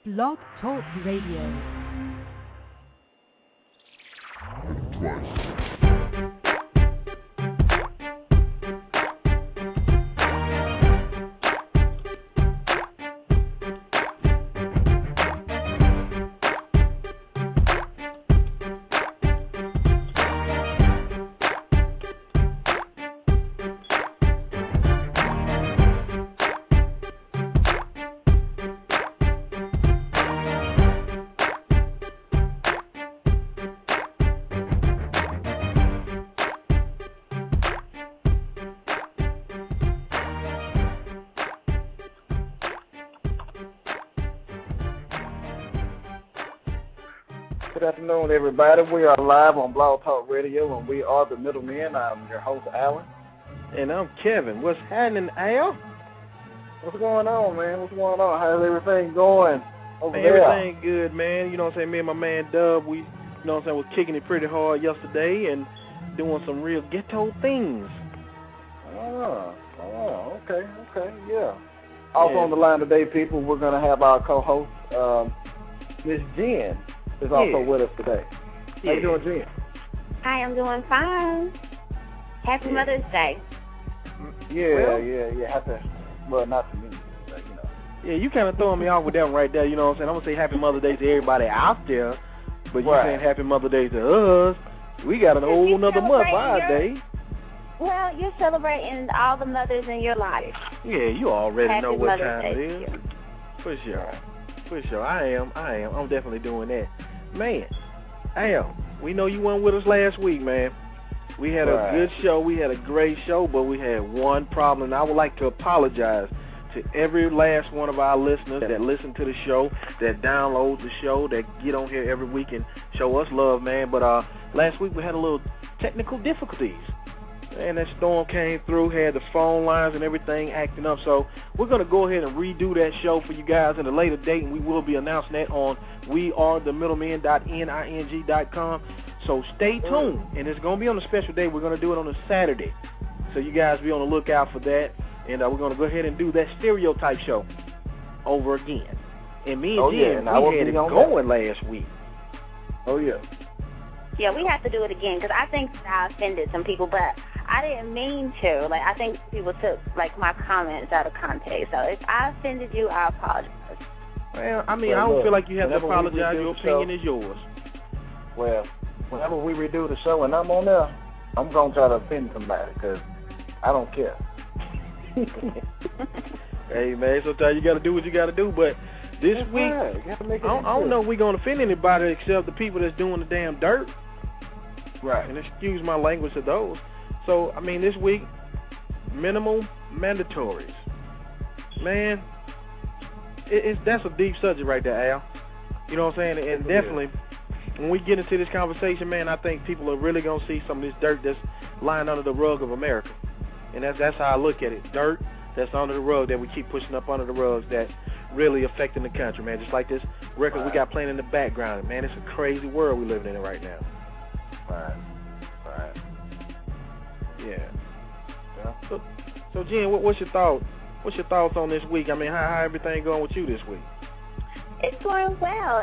Blog Talk Radio. Good afternoon, everybody. We are live on Blog Talk Radio, and we are the Middlemen. I'm your host, Alan. And I'm Kevin. What's happening, Al? What's going on, man? What's going on? How's everything going over man, there? Everything good, man. You know what I'm saying? Me and my man Dub, we, you know what I'm saying, was kicking it pretty hard yesterday and doing some real ghetto things. Okay, yeah. Also on the line today, people, we're going to have our co-host, Miss Jen, is also with us today. How you doing, Jen? Hi, I'm doing fine. Happy Mother's Day. Yeah. Well, not to me, but, you know. Yeah, you kind of throwing me off with that one right there, you know what I'm saying? I'm going to say Happy Mother's Day to everybody out there, but you saying Happy Mother's Day to us. We got an whole nother month for our day. Well, you're celebrating all the mothers in your life. Yeah, you already Happy know what Mother's time Day it is. For sure. I am. I'm definitely doing that. Man, Al, we know you weren't with us last week, man. We had a good show. We had a great show, but we had one problem. And I would like to apologize to every last one of our listeners that listen to the show, that download the show, that get on here every week and show us love, man. But last week we had a little technical difficulties. And that storm came through, had the phone lines and everything acting up. So we're going to go ahead and redo that show for you guys at a later date, and we will be announcing that on wearethemiddlemen.ning.com. So stay tuned, and it's going to be on a special day. We're going to do it on a Saturday. So you guys be on the lookout for that, and we're going to go ahead and do that stereotype show over again. And me and Jen, we had it going last week. Oh, yeah. Yeah, we have to do it again, because I think I offended some people, but I didn't mean to. Like, I think people took, like, my comments out of context. So if I offended you, I apologize. Well, I mean, I don't feel like you have to apologize. Your opinion is yours. Well, whenever we redo the show and I'm on there, I'm going to try to offend somebody, because I don't care. Hey, man, sometimes you got to do what you got to do, but this week, I don't know if we're going to offend anybody except the people that's doing the damn dirt. Right. And excuse my language to those. So, I mean, this week, minimal mandatories. Man, that's a deep subject right there, Al. You know what I'm saying? And definitely, when we get into this conversation, man, I think people are really going to see some of this dirt that's lying under the rug of America. And that's how I look at it. Dirt that's under the rug that we keep pushing up under the rugs that really affecting the country, man. Just like this record we got playing in the background. Man, it's a crazy world we living in right now. Right. Yeah. So Jen, what's your thought? What's your thoughts on this week? I mean, how everything going with you this week? It's going well.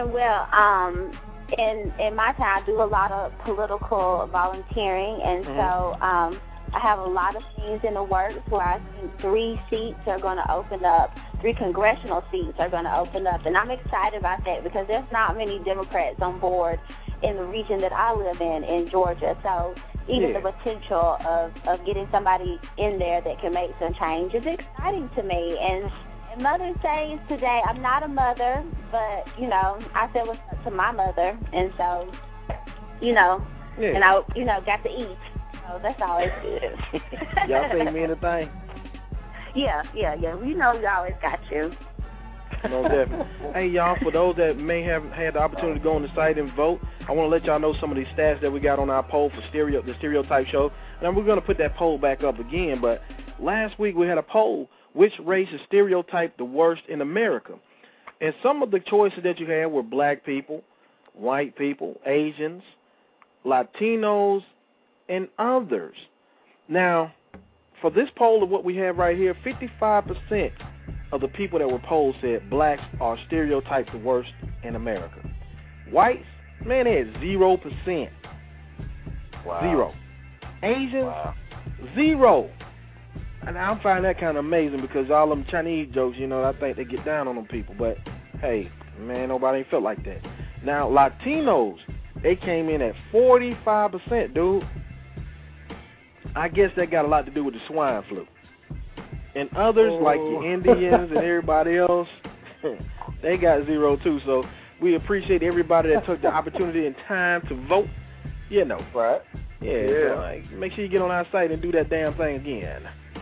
In my time, I do a lot of political volunteering, and so I have a lot of things in the works where I think 3 seats are going to open up. 3 congressional seats are going to open up, and I'm excited about that because there's not many Democrats on board in the region that I live in Georgia. So even the potential of getting somebody in there that can make some change is exciting to me. And Mother's Day is today. I'm not a mother, but, you know, I feel what's up to my mother. And so, and I, got to eat. So that's always good. Y'all say me anything? Yeah. We always got you. No, definitely. Hey, y'all, for those that may have had the opportunity to go on the site and vote, I want to let y'all know some of these stats that we got on our poll for the Stereotype Show. And we're going to put that poll back up again. But last week we had a poll, which race is stereotyped the worst in America? And some of the choices that you had were black people, white people, Asians, Latinos, and others. Now, for this poll of what we have right here, 55% of the people that were polled said blacks are stereotyped the worst in America. Whites, man, they had 0%. Wow. 0. Asians, Wow. 0. And I'm finding that kind of amazing because all them Chinese jokes, you know, I think they get down on them people. But, hey, man, nobody ain't felt like that. Now, Latinos, they came in at 45%, dude. I guess that got a lot to do with the swine flu. And others, like your Indians and everybody else, they got 0 too. So we appreciate everybody that took the opportunity and time to vote. You know. Right. Yeah. So, like, make sure you get on our site and do that damn thing again.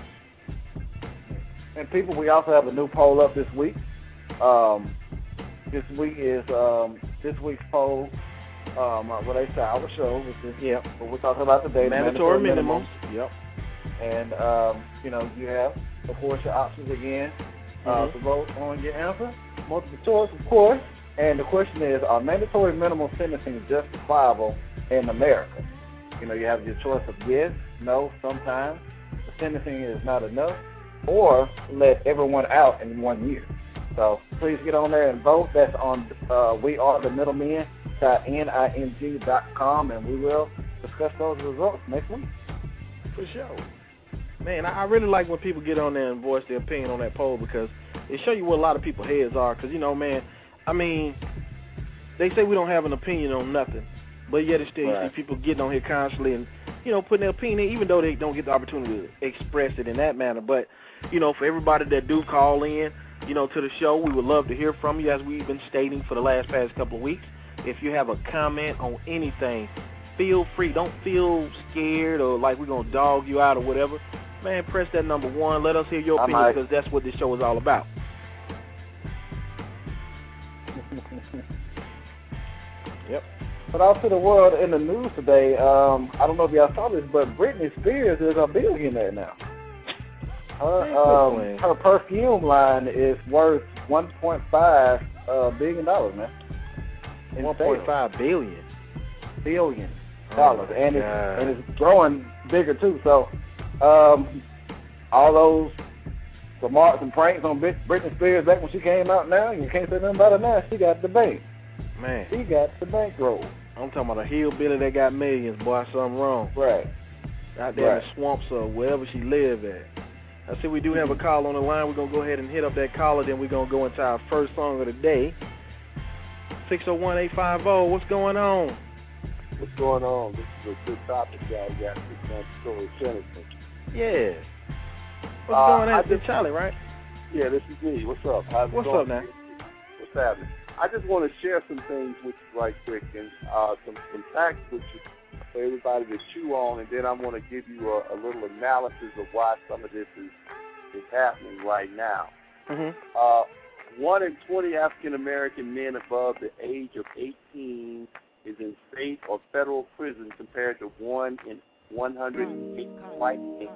And people, we also have a new poll up this week. This week's poll. What they say, our show, which is what we're talking about today. Mandatory minimums. Yep. And you know, you have, of course, your options again to vote on your answer. Multiple choice, of course. And the question is, are mandatory minimum sentencing justifiable in America? You know, you have your choice of yes, no, sometimes. The sentencing is not enough, or let everyone out in 1 year. So please get on there and vote. That's on wearethemiddlemen.ning.com, and we will discuss those results next week. For sure. Man, I really like when people get on there and voice their opinion on that poll because it shows you what a lot of people's heads are. Because, you know, man, I mean, they say we don't have an opinion on nothing, but yet it's still you see people getting on here constantly and, you know, putting their opinion in, even though they don't get the opportunity to express it in that manner. But, you know, for everybody that do call in, you know, to the show, we would love to hear from you, as we've been stating for the past couple of weeks. If you have a comment on anything, feel free. Don't feel scared or like we're going to dog you out or whatever. Man, press that number 1. Let us hear your opinion because that's what this show is all about. Yep. But out to the world in the news today, I don't know if y'all saw this, but Britney Spears is a billionaire now. Her perfume line is worth $1.5 billion, man. $1.5 billion. Billion dollars, and it's growing bigger too. So, all those remarks and pranks on Britney Spears back when she came out, now you can't say nothing about her now. She got the bank. Man, she got the bankroll. I'm talking about a hillbilly that got millions, boy. Something wrong. Right. Out there in the swamps or wherever she lived at. I see we do have a call on the line. We're going to go ahead and hit up that caller. Then we're going to go into our first song of the day. 601-850. What's going on? What's going on? This is a good topic, y'all. You got this mandatory sentencing. Yeah. What's going on? This is Charlie, right? Yeah, this is me. What's up? What's up now? What's happening? I just want to share some things with you right quick and some facts with you for everybody to chew on, and then I want to give you a little analysis of why some of this is happening right now. 1 in 20 African-American men above the age of 18 is in state or federal prison compared to 1 in 108 white men.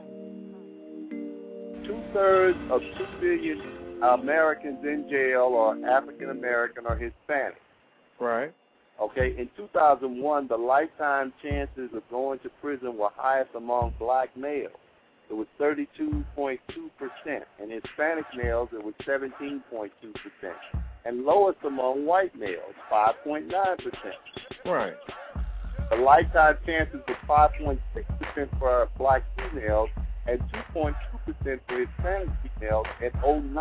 2/3 of 2 billion Americans in jail are African-American or Hispanic. Right. Okay, in 2001, the lifetime chances of going to prison were highest among black males. It was 32.2%. And Hispanic males, it was 17.2%. And lowest among white males, 5.9%. Right. The lifetime chances were 5.6% for black females and 2.2% for Hispanic females and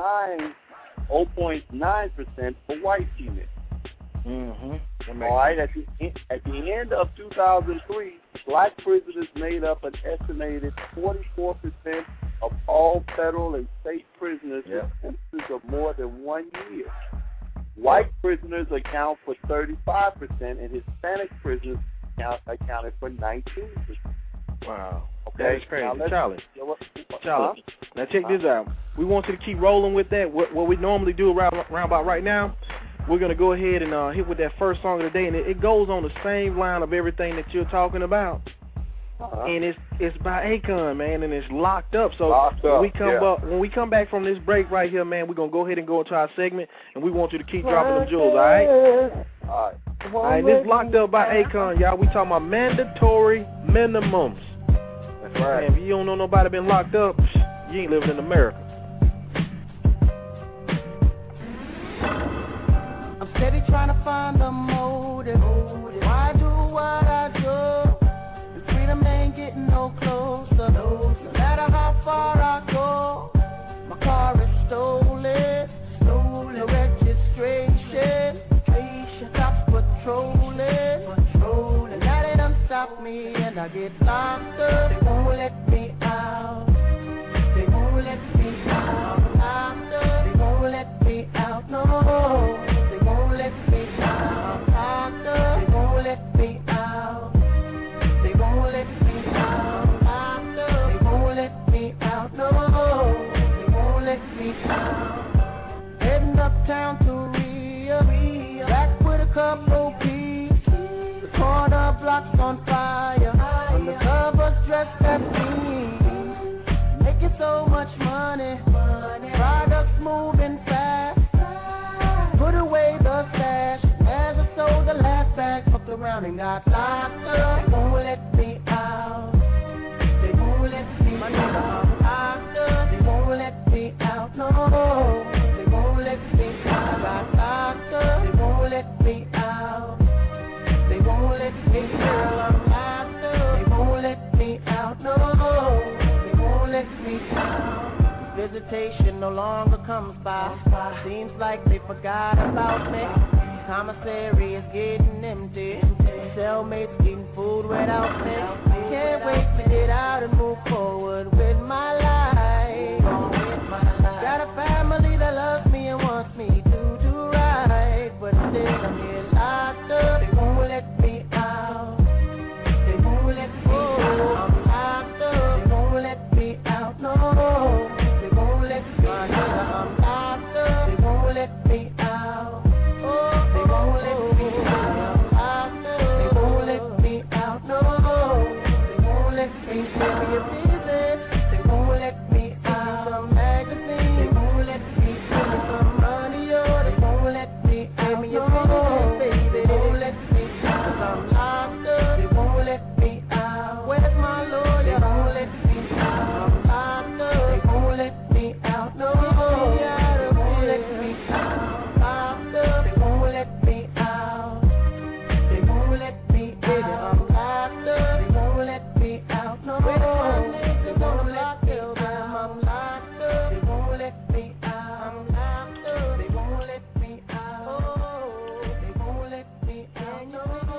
0.9% for white females. All right, at the end of 2003, black prisoners made up an estimated 44% of all federal and state prisoners with sentences of more than 1 year. White prisoners account for 35%, and Hispanic prisoners accounted for 19%. Wow. Okay. That is crazy. Charlie, now check this out. We want you to keep rolling with that. What we normally do around about right now, we're going to go ahead and hit with that first song of the day, and it goes on the same line of everything that you're talking about. And it's by Akon, man, and it's Locked Up. So when we come back from this break right here, man, we're going to go ahead and go into our segment, and we want you to keep dropping them jewels, all right? All right, this Locked Up by Akon, y'all. We talking about mandatory minimums. That's right. Man, if you don't know nobody been locked up, you ain't living in America. I'm steady trying to find the motive. Why do what I do? And freedom ain't getting no closer. No matter how far I go, my car is stolen. No registration. Stop patrolling. And now they done stop me and I get locked up. They won't let me out. They won't let me out. I'm locked up. They won't let me out. No. They won't let me out. I'm locked up. They won't let me out. They won't let me out. I'm locked up. They won't let me out. No. They won't let me out. Heading uptown to Rio. Back with a couple pieces. The corner blocks on fire. Undercovers dressed as me. Making so much money. Products moving fast. Put away the stash. As I sold the last bag, fucked around and got locked up. They won't let me out. They won't let me out. I'm locked up. They won't let me out. No. They won't let me out. I got locked up. They won't let me out. They won't let me out. I'm locked up. They won't let me out. No. They won't let me out. Visitation no longer comes by. Seems like they forgot about me. Commissary is getting empty. Cellmates eating food without me. Can't wait to get out and move forward with my life. Got a family that loves me and wants me to do right, but still I'm here locked up. They won't let me out. They won't let me out. I'm locked up. They won't let me out. No. They won't let me out. I'm locked up. They won't let me out. Oh, they won't let me out. I'm locked up. They won't let me out. No. They won't let me out. Give me a business. They won't let me out. Some magazine. They won't let me out. Give me some money, oh. They won't let me out. Give me a business, baby. They won't let me out. 'Cause I'm locked up. They won't let me out. Where's my lawyer? They won't let me out. I'm locked up. They won't let me out. No. They won't let me out. Locked up. They won't let me out. They won't let me out. I'm locked up. They won't let me out. No. Where's my nigga? They won't let me out. I'm locked up. They won't let me out. I'm locked up. They won't let me out. Oh, they won't let me out.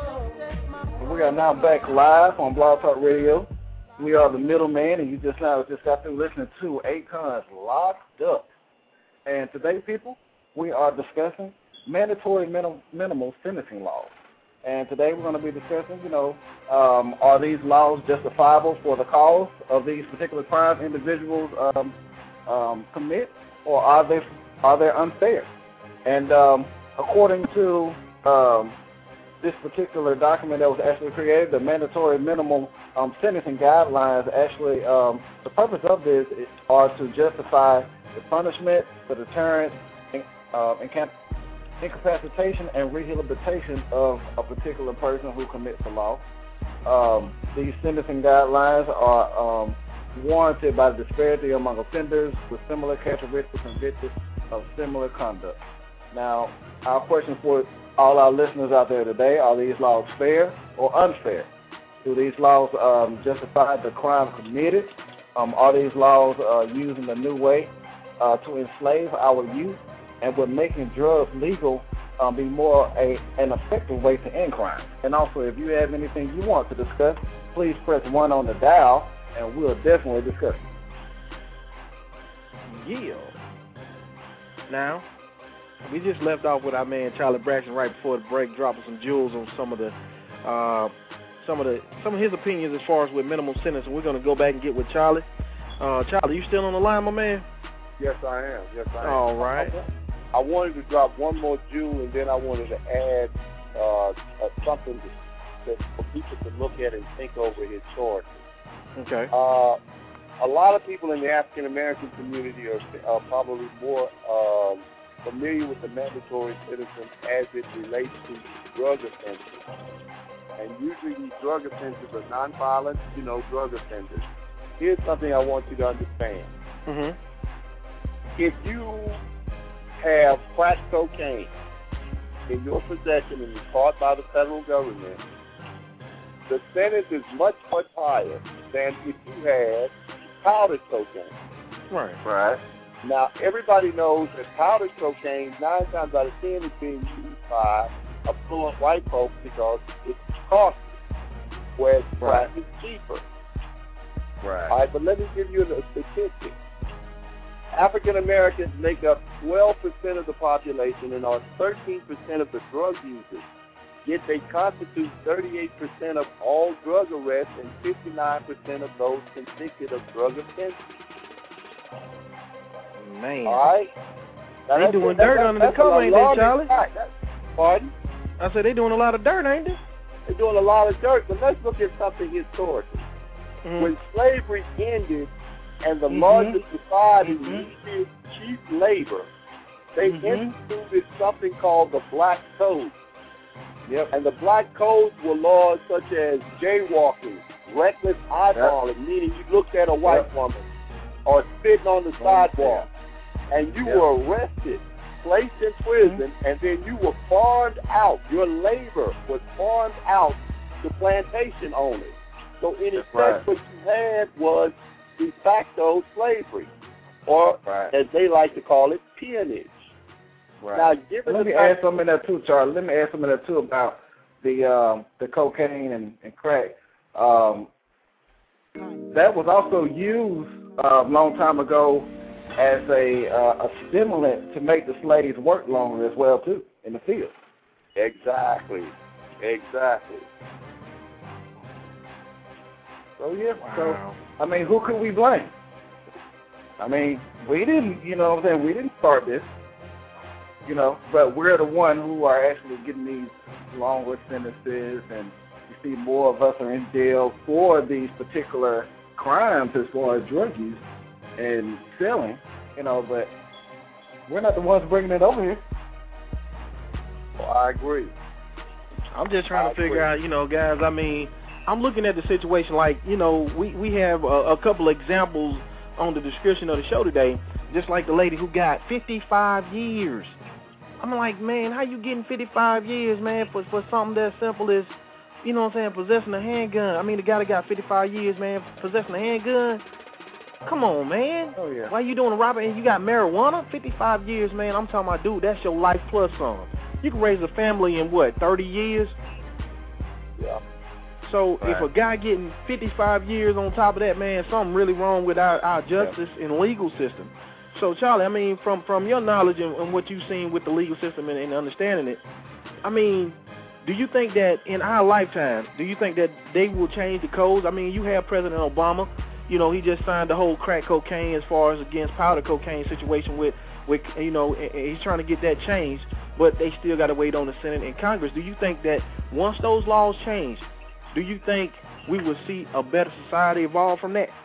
No. We are now back live on Blog Talk Radio. We are the middleman, and you just got through listening to Akon's Locked Up. And today, people, we are discussing mandatory minimal sentencing laws. And today we're going to be discussing, are these laws justifiable for the cause of these particular crimes individuals commit, or are they unfair? And according to this particular document that was actually created, the mandatory minimum sentencing guidelines, actually, the purpose of this are to justify the punishment, the deterrence, incapacitation, and rehabilitation of a particular person who commits a law. These sentencing guidelines are warranted by the disparity among offenders with similar characteristics convicted of similar conduct. Now, our question for all our listeners out there today, are these laws fair or unfair? Do these laws justify the crime committed? Are these laws using a new way to enslave our youth? And would making drugs legal be more an effective way to end crime? And also, if you have anything you want to discuss, please press 1 on the dial, and we'll definitely discuss it. Yeah. Now, we just left off with our man Charlie Braxton right before the break, dropping some jewels on some of his opinions as far as with minimum sentence. And we're going to go back and get with Charlie. Charlie, you still on the line, my man? Yes, I am. All right. I wanted to drop one more jewel, and then I wanted to add something that for people to look at and think over his choices. Okay. A lot of people in the African American community are probably more familiar with the mandatory sentence as it relates to drug offenses. And usually these drug offenses are nonviolent, drug offenders. Here's something I want you to understand. Mm-hmm. If you have crack cocaine in your possession and is caught by the federal government, the sentence is much, much higher than if you had powdered cocaine. Right. Right. Now, everybody knows that powdered cocaine, 9 times out of 10, is being used by affluent white folks because it's costly, whereas crack is cheaper. Right. All right, but let me give you a statistic. African Americans make up 12% of the population and are 13% of the drug users. Yet they constitute 38% of all drug arrests and 59% of those convicted of drug offenses. Man. All right? Now they doing dirt under the cover, ain't they, Charlie? Pardon? I said they doing a lot of dirt, ain't they? They're doing a lot of dirt, but let's look at something historical. Mm-hmm. When slavery ended and the larger society needed cheap labor, they instituted something called the Black Code. Yep. And the Black Codes were laws such as jaywalking, reckless eyeballing, meaning you looked at a white woman, or spitting on the sidewalk, and you were arrested, placed in prison, and then you were farmed out. Your labor was farmed out to plantation owners. So in effect, what you had was de facto slavery, or as they like to call it, peonage. Right. Now, given Let me add something in there too, Charlie. Let me add something in there too about the cocaine and crack. That was also used a long time ago as a stimulant to make the slaves work longer as well too in the field. Exactly. So so I mean, who could we blame? I mean, we didn't, you know what I'm saying, we didn't start this, you know, but we're the one who are actually getting these longer sentences, and you see more of us are in jail for these particular crimes as far as drug use and selling, you know, but we're not the ones bringing it over here. Well, I agree. I'm just trying to figure out, you know, guys, I mean, I'm looking at the situation like, you know, we have a couple examples on the description of the show today, just like the lady who got 55 years. I'm like, man, how you getting 55 years, man, for something that simple as, you know what I'm saying, possessing a handgun? I mean, the guy that got 55 years, man, possessing a handgun? Come on, man. Oh, yeah. Why you doing a robbery and you got marijuana? 55 years, man, I'm talking about, dude, that's your life plus some. You can raise a family in, what, 30 years? Yeah. So if a guy getting 55 years on top of that, man, something really wrong with our justice and legal system. So, Charlie, I mean, from your knowledge and what you've seen with the legal system and understanding it, I mean, do you think that in our lifetime, do you think that they will change the codes? I mean, you have President Obama, you know, he just signed the whole crack cocaine as far as against powder cocaine situation with you know, and he's trying to get that changed, but they still got to wait on the Senate and Congress. Do you think that once those laws change, do you think we will see a better society evolve from that?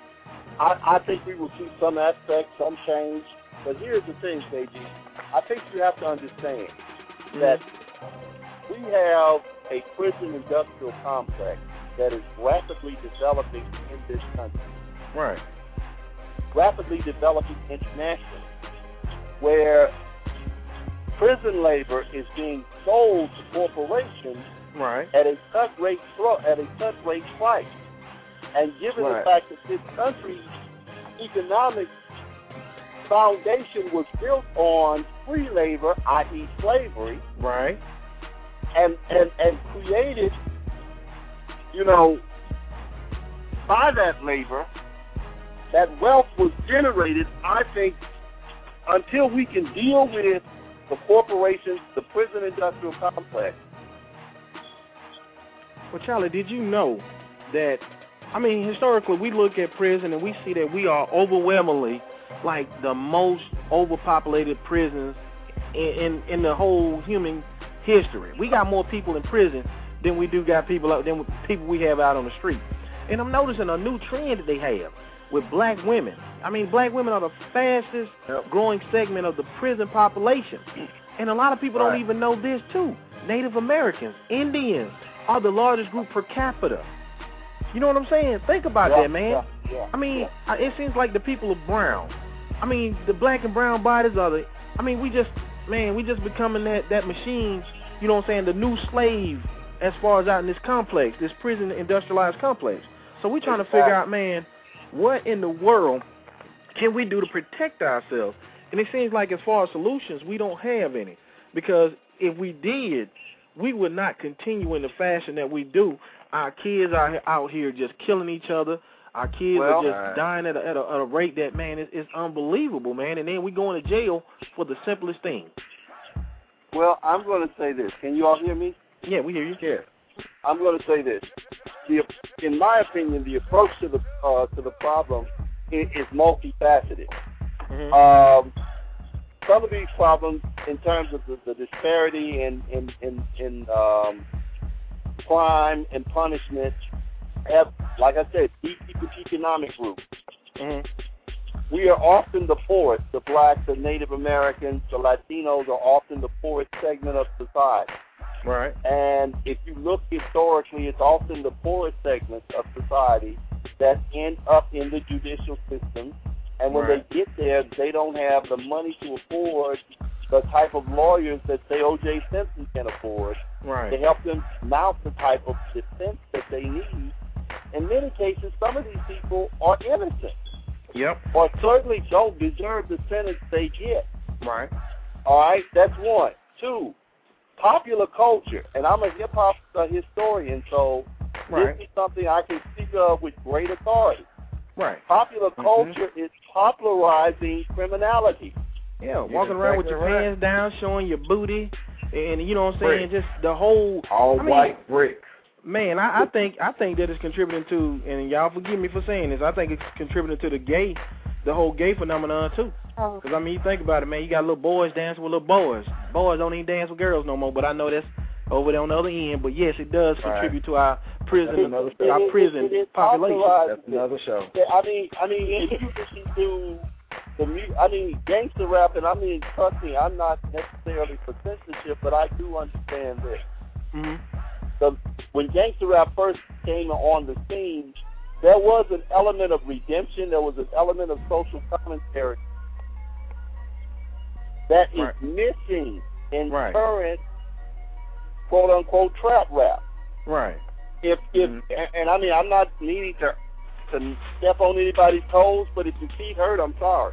I think we will see some aspect, some change. But here's the thing, KG. I think you have to understand that we have a prison industrial complex that is rapidly developing in this country. Right. Rapidly developing internationally, where prison labor is being sold to corporations at a cut rate price. And given the fact that this country's economic foundation was built on free labor, i.e. slavery, and created, you know, by that labor, that wealth was generated, I think, until we can deal with the corporations, the prison industrial complex. Well, Charlie, did you know that, I mean, historically, we look at prison and we see that we are overwhelmingly like the most overpopulated prisons in the whole human history. We got more people in prison than we do got people we have out on the street. And I'm noticing a new trend that they have with black women. I mean, black women are the fastest growing segment of the prison population. And a lot of people don't even know this too. Native Americans, Indians are the largest group per capita. You know what I'm saying? Think about that, man. I mean, it seems like the people are brown. I mean, the black and brown bodies are the, I mean, we just, man, we just becoming that machine, you know what I'm saying, the new slave as far as out in this complex, this prison industrialized complex. So we're trying to figure out, man, what in the world can we do to protect ourselves? And it seems like as far as solutions, we don't have any. Because if we did, we would not continue in the fashion that we do. Our kids are out here just killing each other. Our kids are just dying at a rate that, man, it's unbelievable, man. And then we going to jail for the simplest thing. Well, I'm going to say this. Can you all hear me? Yeah, we hear you. Yeah. I'm going to say this. In my opinion, the approach to the problem is multifaceted. Mm-hmm. Some of these problems, in terms of the disparity in crime and punishment, have, like I said, deep economic roots. Mm-hmm. We are often the poorest. The blacks, the Native Americans, the Latinos are often the poorest segment of society. Right. And if you look historically, it's often the poorest segments of society that end up in the judicial system. And when they get there, they don't have the money to afford the type of lawyers that, say, O.J. Simpson can afford to help them mount the type of defense that they need. In many cases, some of these people are innocent. Yep. Or certainly don't deserve the sentence they get. Right. All right? That's one. Two, popular culture. And I'm a hip-hop historian, so this is something I can speak of with great authority. Right. Popular culture is popularizing criminality. Yeah, walking around with your hands down, showing your booty, and you know what I'm saying, just the whole white bricks. Man, I think that it's contributing to, and y'all forgive me for saying this, I think it's contributing to the whole gay phenomenon too. Because I mean, you think about it, man, you got little boys dancing with little boys. Boys don't even dance with girls no more. But I know that's over there on the other end. But yes, it does contribute to our prison population. That's another show. I mean, if you listen to gangster rap, and I mean, trust me, I'm not necessarily for censorship, but I do understand this. Mm-hmm. When gangster rap first came on the scene, there was an element of redemption. There was an element of social commentary that is missing in current quote unquote trap rap. Right. And I mean, I'm not needing to step on anybody's toes, but if your feet hurt, I'm sorry.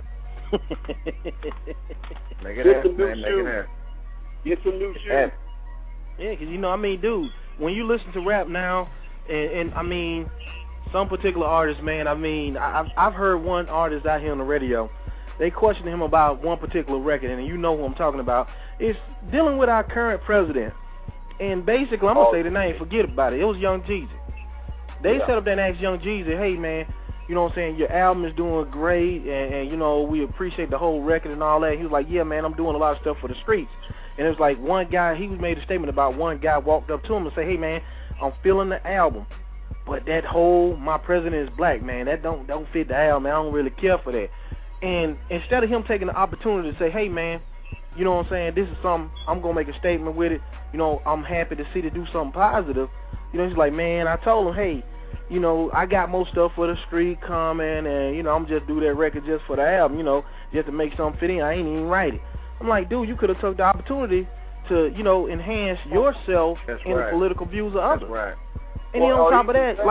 Get some new shoes. Get some new shoes. Yeah, because you know, I mean, dude, when you listen to rap now, and I mean, some particular artists, man, I mean, I've heard one artist out here on the radio. They questioned him about one particular record, and you know who I'm talking about. It's dealing with our current president. And basically, I'm going to say the name, forget about it. It was Young Jeezy. They set up there and asked Young Jeezy, hey, man, you know what I'm saying, your album is doing great, and you know, we appreciate the whole record and all that. He was like, yeah, man, I'm doing a lot of stuff for the streets. And it was like one guy, he made a statement about one guy walked up to him and said, hey, man, I'm feeling the album. But that whole, my president is black, man, that don't fit the album. I don't really care for that. And instead of him taking the opportunity to say, hey, man, you know what I'm saying, this is something, I'm going to make a statement with it. You know, I'm happy to see to do something positive. You know, he's like, man, I told him, hey, you know, I got more stuff for the street coming, and, you know, I'm just do that record just for the album, you know, just to make something fit in. I ain't even write it. I'm like, dude, you could have took the opportunity to, you know, enhance yourself in the political views of others. That's right. And then on top of that,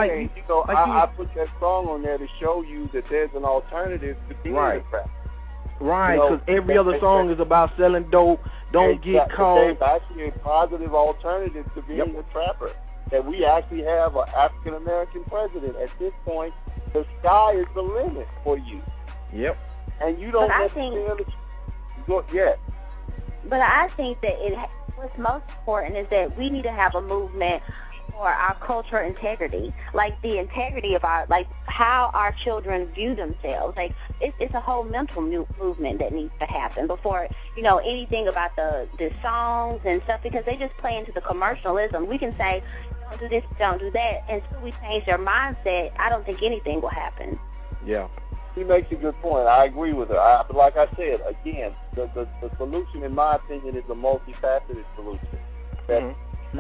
I put that song on there to show you that there's an alternative to being a trap. Right, because every other song is about selling dope, don't get caught. There's actually a positive alternative to being a trapper. That we actually have an African-American president. At this point, the sky is the limit for you. Yep. And you don't necessarily go yet. But I think that what's most important is that we need to have a movement for our cultural integrity, like the integrity of our, like how our children view themselves. Like it's a whole mental movement that needs to happen before, you know, anything about the songs and stuff, because they just play into the commercialism. We can say, don't do this, don't do that, and until we change their mindset, I don't think anything will happen. Yeah. She makes a good point. I agree with her. But like I said, again, the solution, in my opinion, is a multifaceted solution. That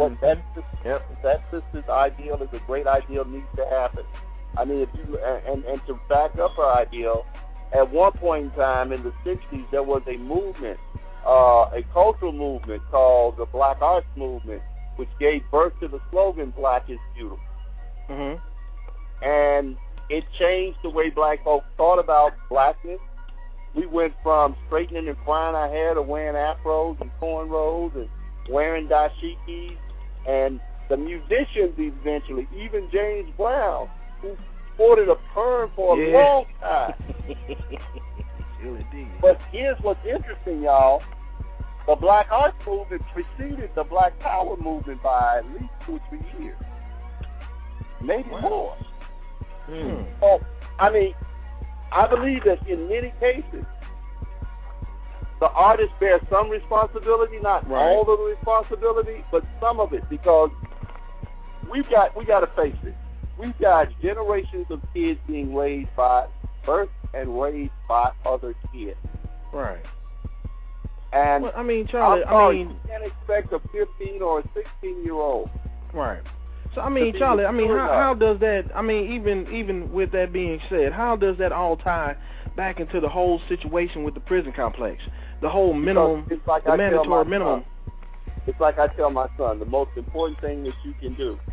that sister's ideal is a great ideal, needs to happen. I mean, if you and to back up her ideal, at one point in time in the 60s, there was a movement a cultural movement called the Black Arts Movement, which gave birth to the slogan "Black is Beautiful." And it changed the way black folks thought about blackness. We went from straightening and frying our hair to wearing afros and cornrows and wearing dashikis. And the musicians eventually, even James Brown, who sported a perm for a long time. But here's what's interesting, y'all. The Black Arts Movement preceded the Black Power movement by at least 2 or 3 years. Maybe more. So, I mean, I believe that in many cases, the artist bears some responsibility, not all of the responsibility, but some of it, because we got to face it. We've got generations of kids being raised by birth and raised by other kids. Right. And well, I mean, Charlie, you can't expect a 15 or a 16-year-old. Right. So, I mean, Charlie, I mean, how does that, I mean, even with that being said, how does that all tie back into the whole situation with the prison complex? The whole minimum, the mandatory minimum. It's like I tell my son, the most important thing that you can do,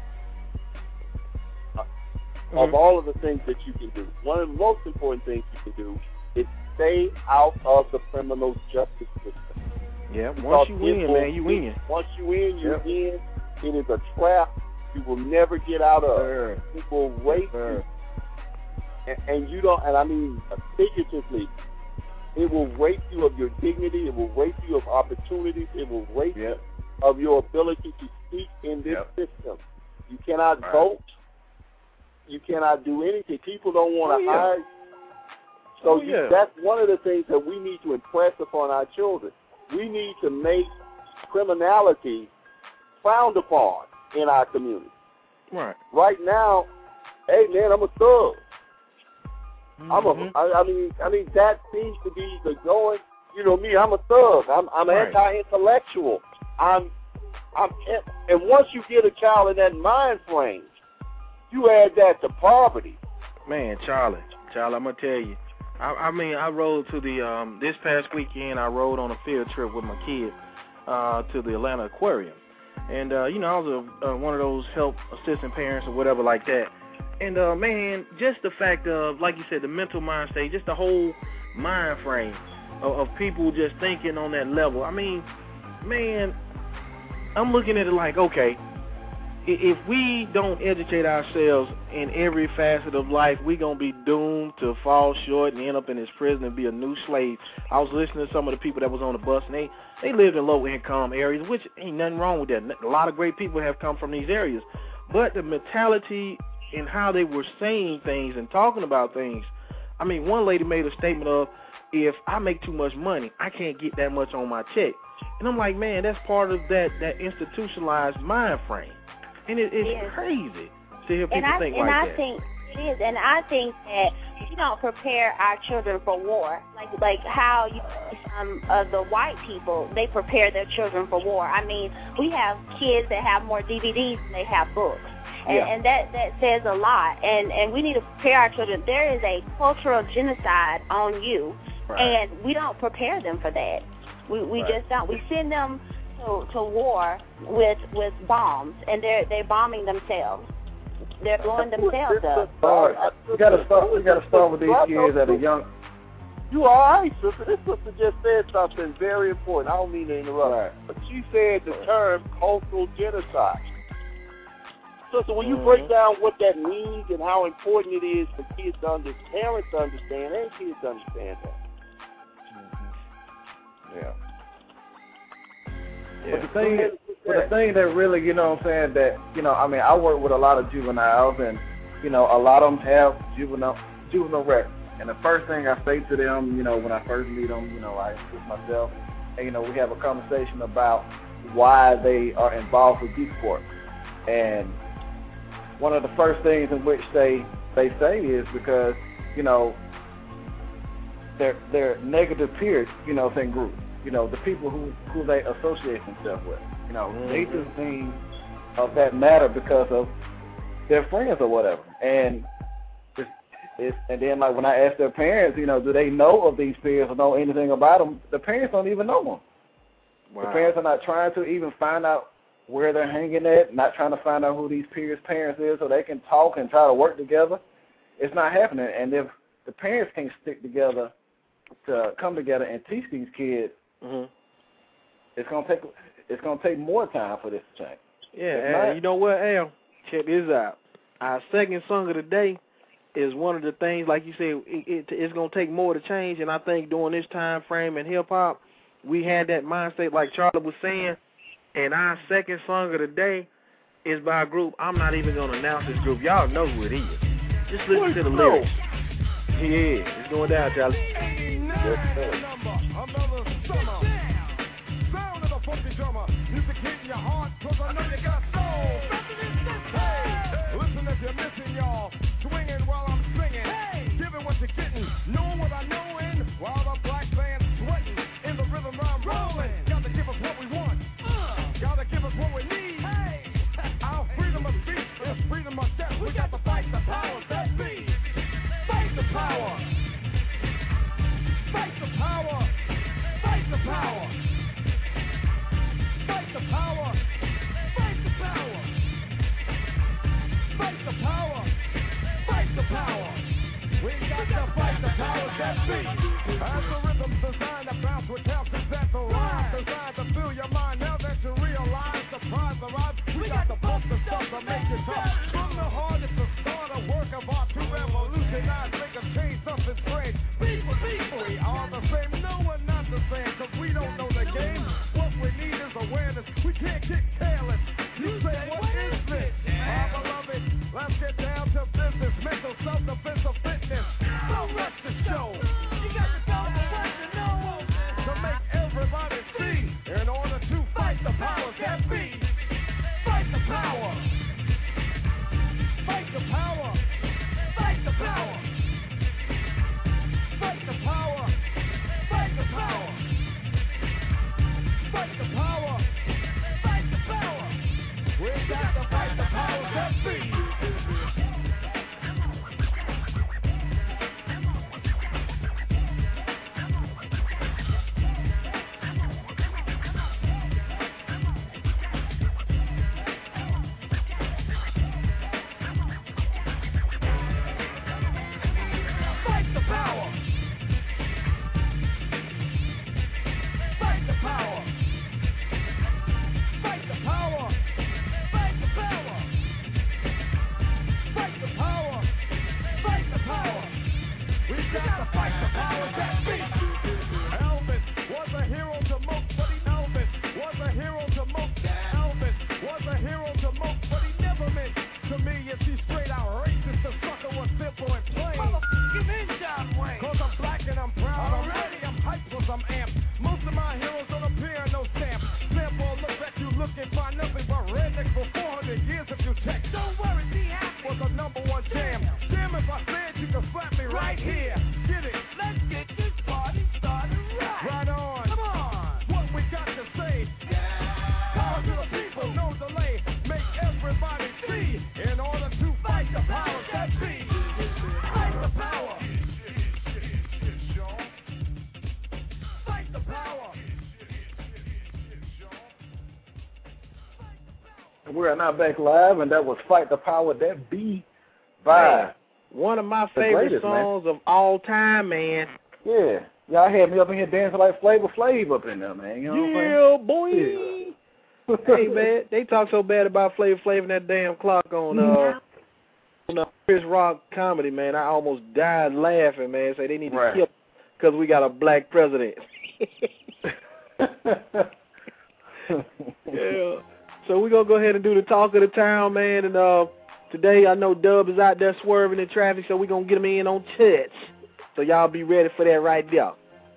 of all of the things that you can do, one of the most important things you can do is stay out of the criminal justice system. Yeah, once you win, man, you win. Once you win, you're in. It is a trap you will never get out of. It will rape you. And you don't, and I mean figuratively, it will rape you of your dignity, it will rape you of opportunities, it will rape you of your ability to speak in this system. You cannot vote. You cannot do anything. People don't want to hire. So that's one of the things that we need to impress upon our children. We need to make criminality frowned upon in our community. Right now, hey man, I'm a thug. I mean that seems to be the going. You know me, I'm a thug. I'm anti-intellectual. And once you get a child in that mind frame, you add that to poverty. Man, Charlie, I'm gonna tell you. I mean, I rode to the this past weekend. I rode on a field trip with my kid to the Atlanta Aquarium, and you know, I was one of those help assistant parents or whatever like that. And man, just the fact of, like you said, the mental mind state, just the whole mind frame of people just thinking on that level. I mean, man, I'm looking at it like, okay, if we don't educate ourselves in every facet of life, we're going to be doomed to fall short and end up in this prison and be a new slave. I was listening to some of the people that was on the bus, and they lived in low-income areas, which ain't nothing wrong with that. A lot of great people have come from these areas. But the mentality and how they were saying things and talking about things, I mean, one lady made a statement of, if I make too much money, I can't get that much on my check. And I'm like, man, that's part of that institutionalized mind frame. And it's crazy to hear people think like that. And I think it is. And I think that we don't prepare our children for war. Like how some of the white people, they prepare their children for war. I mean, we have kids that have more DVDs than they have books. And that says a lot. And we need to prepare our children. There is a cultural genocide on you, and we don't prepare them for that. We just don't. We send them to war with bombs, and they're bombing themselves. They're blowing themselves up. We gotta start with these kids at a young. You all right, sister? This sister just said something very important. I don't mean to interrupt, but she said the term cultural genocide. So when you break down what that means and how important it is for kids to understand, parents to understand, and kids to understand that. But the thing that really, you know what I'm saying, that, you know, I mean, I work with a lot of juveniles, and, you know, a lot of them have juvenile records. And the first thing I say to them, you know, when I first meet them, you know, I introduce myself, and, you know, we have a conversation about why they are involved with youth court. And one of the first things in which they say is because, you know, their negative peers, you know, thing group, you know, the people who they associate themselves with, you know, they do things of that matter because of their friends or whatever. And and then, like, when I ask their parents, you know, do they know of these peers or know anything about them, the parents don't even know them. Wow. The parents are not trying to even find out where they're hanging at, not trying to find out who these peers' parents is so they can talk and try to work together. It's not happening. And if the parents can't stick together to come together and teach these kids, it's gonna take more time for this to change. Yeah, and you know what, Al? Check this out. Our second song of the day is one of the things, like you said, it's going to take more to change, and I think during this time frame in hip-hop, we had that mindset like Charlie was saying, and our second song of the day is by a group. I'm not even going to announce this group. Y'all know who it is. Just listen to the lyrics. Yeah, it's going down, Charlie. Funky drummer, music hitting your heart, cause I know you got soul. Hey, listen if you're missing, y'all. Swinging while I'm singing. Hey, giving what you're getting, knowing what I know in. While the black band's sweating, in the rhythm I'm rolling. Gotta give us what we want. Gotta give us what we need. Hey, our freedom of speech is freedom of death. We got to fight the powers that be. Fight the power. Fight the power. Fight the power. Fight the power! Fight the power! Fight the power! Fight the power! We got to fight the powers that be! As the rhythm's designed to bounce with counts at the line, designed to fill your mind now that you realize the prize arrives. We got to pump the stuff to make it tough. From the heart, it's the start, a work of art to revolutionize, make a change, something strange. People, we are the same, no, we're not the same, cause we don't know the game. What we need is awareness. We can't get careless. You say, what is this? Our beloved, let's get down to business. Mental self-defense of fitness. Don't rush the show. You got to tell them what you know. To make everybody see. In order to fight the powers that be. Fight the power. Fight the power. Fight the power. Fight the power. Fight the power. Fight the power! Fight the power! We got to fight the powers that be! Fight the power! Fight the power! Fight the power! Fight the power! Fight the power! Fight the power! We got to fight the powers that be! Elvis was a hero to most, but he Elvis was a hero to most. Elvis was a hero to most, but he never meant to me. If he's straight out racist, the sucker was simple and plain. Motherfucking in John Wayne. Cause I'm black and I'm proud. I'm ready, I'm hyped cause I'm amped. Most of my heroes don't appear in no stamp. Sample looks at you looking, find nothing but rednecks for 400 years if you check. Don't worry, be happy. Was a #1 jam. Damn if I said you could slap me right here. Get it? Let's get this party started right. Right on. Come on. What we got to say. Power to the people, no delay. Make everybody see. In order to fight the powers that be. Fight the power. Fight the power. We are now back live, and that was Fight the Power That Be by one of my favorite songs of all time, man. Yeah. Y'all had me up in here dancing like Flavor Flav up in there, man. You know what I'm saying? Boy. Yeah. Hey, man, they talk so bad about Flavor Flav and that damn clock on Chris Rock comedy, man. I almost died laughing, man. Say they need to kill because we got a black president. Yeah. So we're going to go ahead and do the talk of the town, man. And today I know Dub is out there swerving in traffic, so we're going to get him in on touch. So y'all be ready for that right there.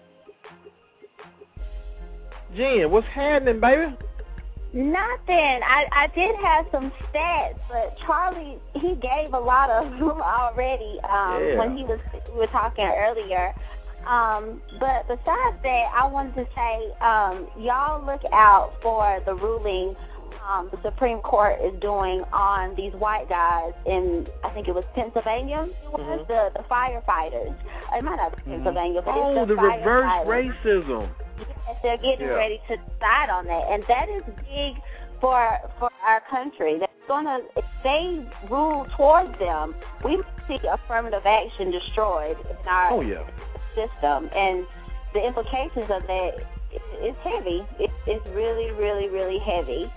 Jen, what's happening, baby? Nothing. I did have some stats, but Charlie, he gave a lot of them already when we were talking earlier. But besides that, I wanted to say, y'all look out for the ruling the Supreme Court is doing on these white guys in, I think it was Pennsylvania. It was the firefighters. It might not be Pennsylvania, but it's the reverse racism. Yes, They're getting ready to decide on that, and that is big for our country. That's if they rule towards them, we might see affirmative action destroyed in our system, and the implications of that is heavy. It's really, really, really heavy.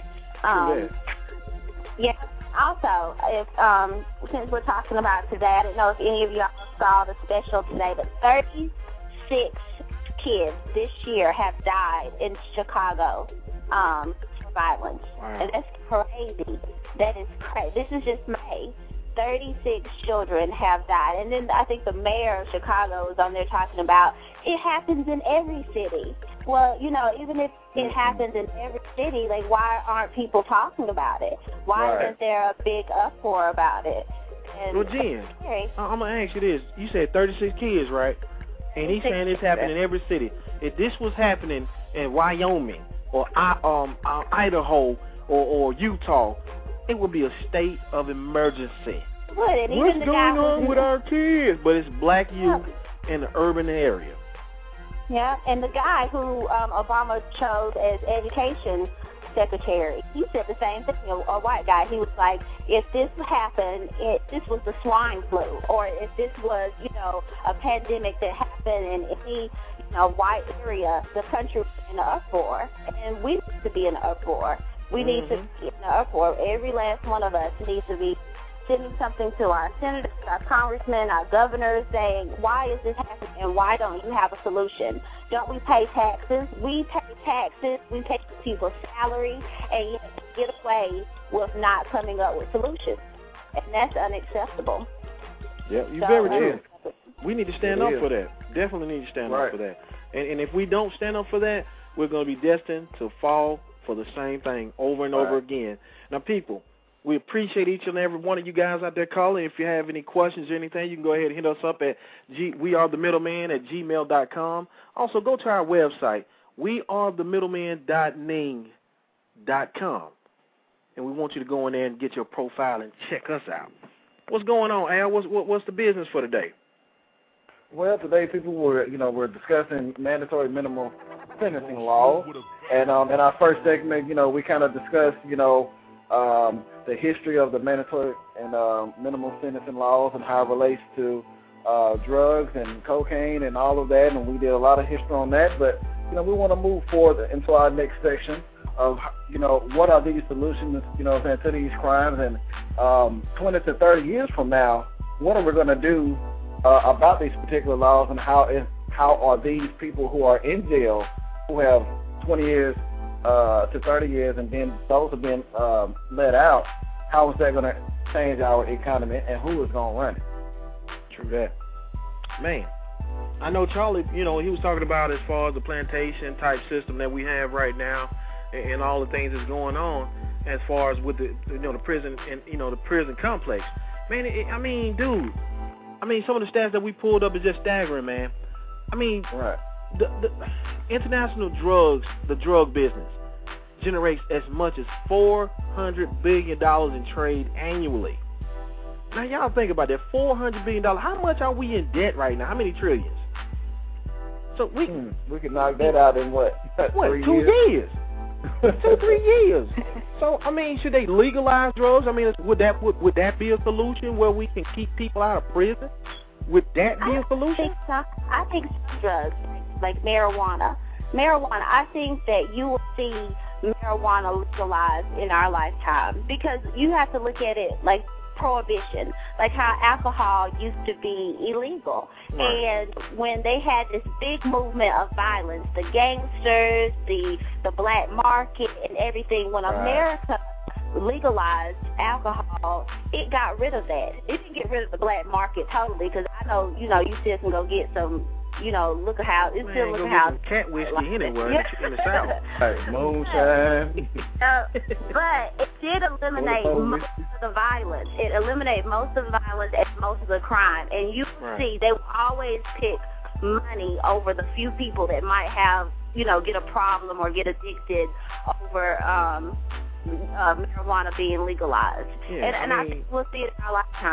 Yeah. Also, if since we're talking about today, I don't know if any of y'all saw the special today, but 36 kids this year have died in Chicago for violence. Wow. And that's crazy. That is crazy. This is just May. 36 children have died. And then I think the mayor of Chicago was on there talking about it happens in every city. Well, you know, even if it happens in every city, like, why aren't people talking about it? Why isn't there a big uproar about it? And well, Jen, I'm going to ask you this. You said 36 kids, right? And he's saying it's happening in every city. If this was happening in Wyoming or Idaho or Utah, it would be a state of emergency. What's going on with our kids? But it's black youth in the urban area. Yeah, and the guy who Obama chose as education secretary, he said the same thing, a white guy. He was like, if this happened, if this was the swine flu, or if this was, you know, a pandemic that happened in any, you know, white area, the country was in an uproar, and we need to be in an uproar. We need to be in an uproar. Every last one of us needs to be sending something to our senators, our congressmen, our governors, saying, why is this happening and why don't you have a solution? Don't we pay taxes? We pay taxes. We pay people's salary, and yet get away with not coming up with solutions. And that's unacceptable. Yeah, you're very true. We need to stand up for that. Definitely need to stand up for that. And if we don't stand up for that, we're going to be destined to fall for the same thing over and over again. Now, people, we appreciate each and every one of you guys out there calling. If you have any questions or anything, you can go ahead and hit us up at wearethemiddleman@gmail.com. Also, go to our website, wearethemiddleman.ning.com. And we want you to go in there and get your profile and check us out. What's going on, Al? What's the business for today? Well, today people we're discussing mandatory minimum sentencing laws. And in our first segment, we kind of discussed, the history of the mandatory and minimum sentencing laws and how it relates to drugs and cocaine and all of that. And we did a lot of history on that. But, we want to move forward into our next section of, what are these solutions, to these crimes. And 20 to 30 years from now, what are we going to do about these particular laws, and how are these people who are in jail, who have 20 years to 30 years, and then those have been let out, how is that going to change our economy, and who is going to run it? True that. Man, I know Charlie, he was talking about as far as the plantation type system that we have right now, and all the things that's going on as far as with the prison and the prison complex. Man, dude, some of the stats that we pulled up is just staggering, man. The international drugs, the drug business, generates as much as $400 billion in trade annually. Now, y'all think about that, $400 billion. How much are we in debt right now? How many trillions? So we can knock that out in what 3 2 years? 2-3 years. So, should they legalize drugs? Would that be a solution where we can keep people out of prison? Would that be a solution? I think some drugs, like marijuana. I think that you will see marijuana legalized in our lifetime, because you have to look at it like prohibition, like how alcohol used to be illegal. Right. And when they had this big movement of violence, the gangsters, the black market and everything, when America legalized alcohol, it got rid of that. It didn't get rid of the black market totally, because I know, you still can go get some, look at how it's still look how cat whiskey anywhere in the South. Moonshine. But it did eliminate most of the violence. It eliminated most of the violence and most of the crime. And you see, they will always pick money over the few people that might have, get a problem or get addicted over marijuana being legalized. Yeah, and I think we'll see it in our lifetime.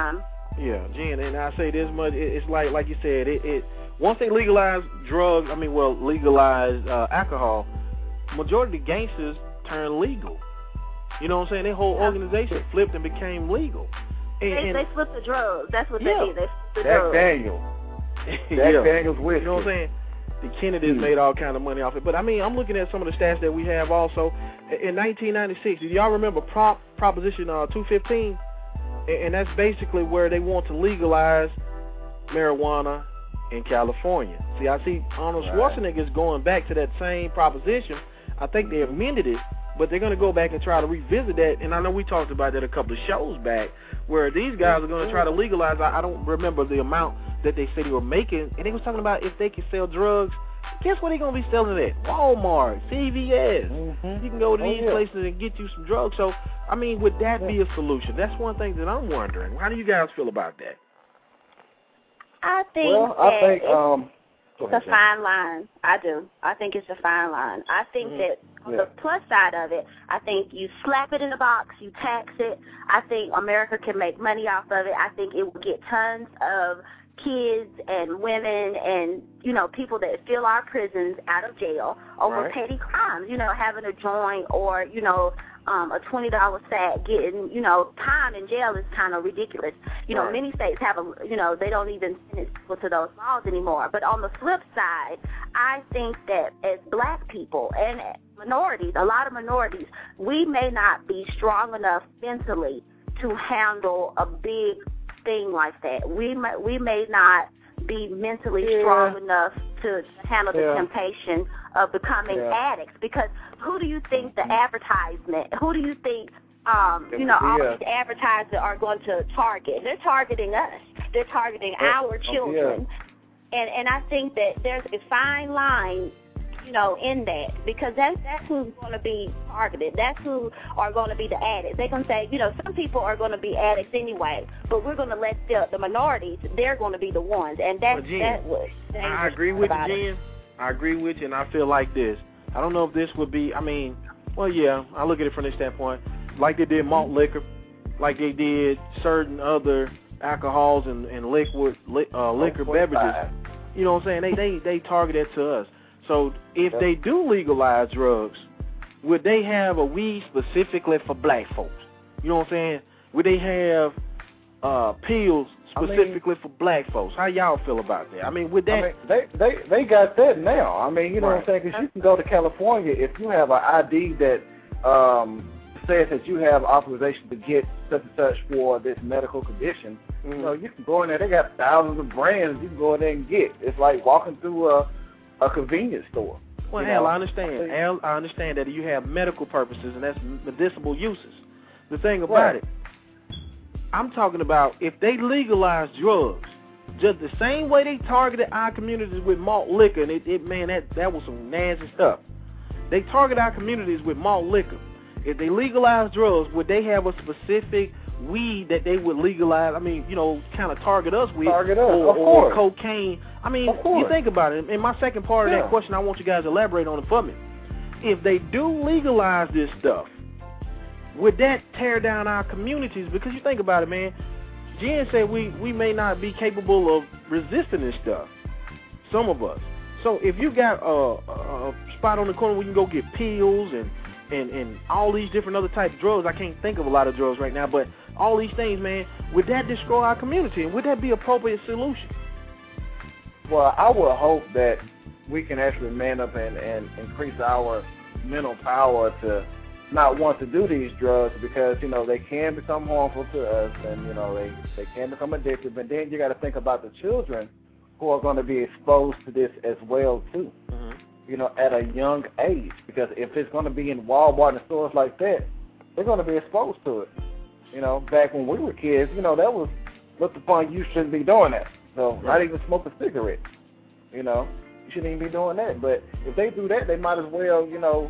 Yeah, Jen, and I say this much, it's like you said, it once they legalize drugs, legalize alcohol, majority of the gangsters turn legal. You know what I'm saying? Their whole organization flipped and became legal. And they flipped the drugs. That's what they did. They flipped the Jack drugs. Daniels. Jack Daniels whiskey. You know what I'm saying? The Kennedys made all kind of money off it. But, I mean, I'm looking at some of the stats that we have also. In 1996, do y'all remember Proposition 215? And that's basically where they want to legalize marijuana in California. See, I see Arnold Schwarzenegger is going back to that same proposition. I think they amended it, but they're going to go back and try to revisit that. And I know we talked about that a couple of shows back, where these guys are going to try to legalize. I don't remember the amount that they said they were making, and they was talking about if they could sell drugs. Guess what they're going to be selling it at? Walmart, CVS. You can go to these places and get you some drugs. So, I mean, would that be a solution? That's one thing that I'm wondering. How do you guys feel about that? I think it's a fine line. I do. I think it's a fine line. I think that on the plus side of it, I think you slap it in a box, you tax it. I think America can make money off of it. I think it will get tons of kids and women and, you know, people that fill our prisons out of jail over petty crimes, you know, having a joint or, you know, a $20 sack, getting, you know, time in jail is kind of ridiculous. You know, many states have they don't even sentence people to those laws anymore. But on the flip side, I think that as black people and minorities, a lot of minorities, we may not be strong enough mentally to handle a big thing like that. We may not be mentally strong enough to handle the temptation of becoming addicts, because who do you think the advertisement, who do you think all these advertisers are going to target? They're targeting us. They're targeting our children. And I think that there's a fine line, you know, in that, because that's who's going to be targeted. That's who are going to be the addicts. They're going to say, you know, some people are going to be addicts anyway, but we're going to let the minorities, they're going to be the ones. And that's what I agree with you, Jen. I agree with you, and I feel like this. I don't know if this would be, I look at it from this standpoint, like they did malt liquor, like they did certain other alcohols and liquor beverages. You know what I'm saying? They target it to us. So if they do legalize drugs, would they have a weed specifically for black folks? You know what I'm saying? Would they have pills specifically for black folks? How y'all feel about that? I mean, would that... they got that now. I mean, you know what I'm saying? Because you can go to California if you have an ID that says that you have authorization to get such and such for this medical condition. You know, you can go in there. They got thousands of brands you can go in there and get. It's like walking through a convenience store. Well, Al, I understand. I understand that you have medical purposes and that's medicinal uses. The thing about it, I'm talking about if they legalize drugs, just the same way they targeted our communities with malt liquor, and that was some nasty stuff. They target our communities with malt liquor. If they legalize drugs, would they have a specific weed that they would legalize? I mean, you know, kind of target us with, or cocaine. I mean, you think about it. And my second part of that question, I want you guys to elaborate on it for me. If they do legalize this stuff, would that tear down our communities? Because you think about it, man. Jen said we may not be capable of resisting this stuff. Some of us. So if you got a spot on the corner where you can go get pills and all these different other type of drugs, I can't think of a lot of drugs right now, but all these things, man, would that destroy our community? And would that be an appropriate solution? Well, I would hope that we can actually man up and increase our mental power to not want to do these drugs, because, you know, they can become harmful to us, and, you know, they can become addictive. But then you got to think about the children who are going to be exposed to this as well, too, you know, at a young age. Because if it's going to be in Walmart and stores like that, they're going to be exposed to it. You know, back when we were kids, you know, that was looked upon, you shouldn't be doing that. So not even smoke a cigarette, you know. You shouldn't even be doing that. But if they do that, they might as well, you know,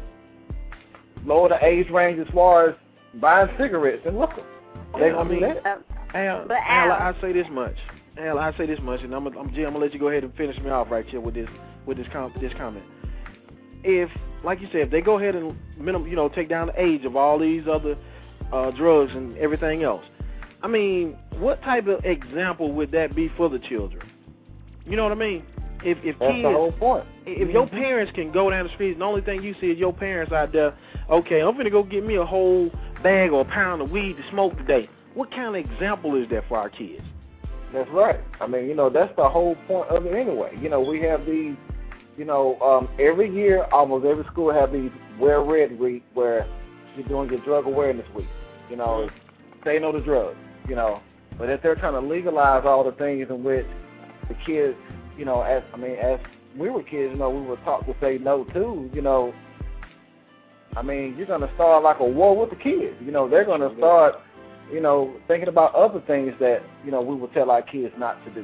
lower the age range as far as buying cigarettes and liquor. They're going to do that. Al, I say this much. And I'm gonna let you go ahead and finish me off right here with this comment. If, like you said, if they go ahead and take down the age of all these other drugs and everything else, I mean, what type of example would that be for the children? You know what I mean? If That's kids, the whole point. If your parents can go down the street and the only thing you see is your parents out there, okay, I'm finna go get me a whole bag or a pound of weed to smoke today. What kind of example is that for our kids? That's right. I mean, you know, that's the whole point of it anyway. You know, we have these, you know, every year, almost every school have these Wear Red Week where you're doing your drug awareness week. You know, say no to drugs, you know. But if they're trying to legalize all the things in which the kids, you know, as we were kids, you know, we were taught to say no to, you know, I mean, you're going to start like a war with the kids. You know, they're going to start, you know, thinking about other things that, you know, we will tell our kids not to do.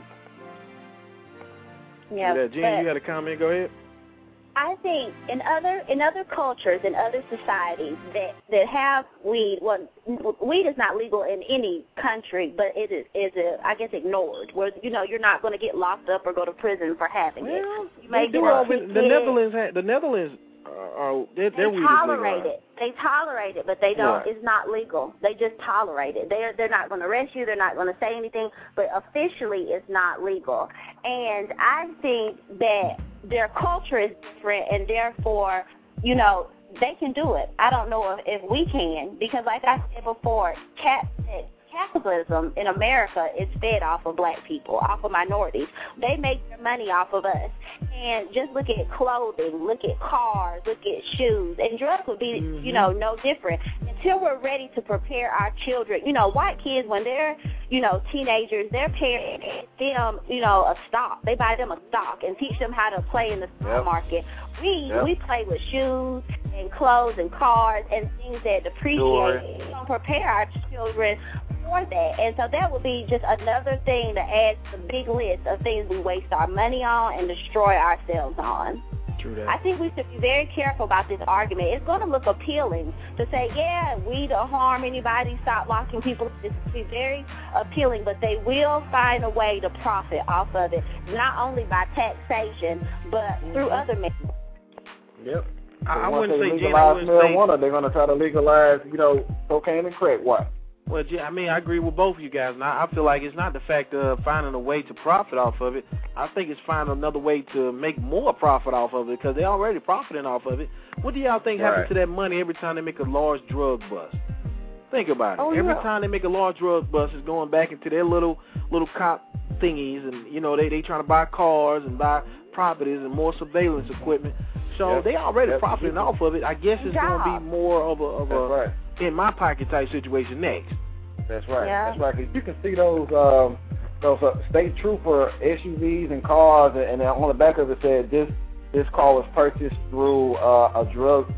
Yeah, Jen, you had a comment? Go ahead. I think in other cultures, in other societies that have weed, well, weed is not legal in any country, but it is I guess ignored. Where you know you're not going to get locked up or go to prison for having it. You may get the Netherlands they're tolerate it. They tolerate it, but they don't. Right. It's not legal. They just tolerate it. They're not going to arrest you. They're not going to say anything, but officially it's not legal. And I think that their culture is different, and therefore, you know, they can do it. I don't know if we can, because like I said before, capitalism in America is fed off of black people, off of minorities. They make their money off of us. And just look at clothing, look at cars, look at shoes, and drugs would be, you know, no different. Until we're ready to prepare our children, you know, white kids, when they're, you know, teenagers, their parents give them, you know, a stock. They buy them a stock and teach them how to play in the stock market. We play with shoes and clothes and cars and things that depreciate. We don't prepare our children for that. And so that would be just another thing to add to the big list of things we waste our money on and destroy ourselves on. True that. I think we should be very careful about this argument. It's going to look appealing to say, yeah, we don't harm anybody, stop locking people. It's going to be very appealing, but they will find a way to profit off of it, not only by taxation, but through other means. Yep. I wouldn't say legalize marijuana. They're going to try to legalize, you know, cocaine and crack. Why? Well, I mean, I agree with both of you guys. Now, I feel like it's not the fact of finding a way to profit off of it. I think it's finding another way to make more profit off of it because they're already profiting off of it. What do y'all think happens to that money every time they make a large drug bust? Think about it. Every time they make a large drug bust, it's going back into their little cop thingies, and you know they trying to buy cars and buy properties and more surveillance equipment. So they already profiting off of it. I guess it's going to be more of a in my pocket type situation next. That's right. Yeah. That's right. Cause you can see those state trooper SUVs and cars, and on the back of it said this car was purchased through a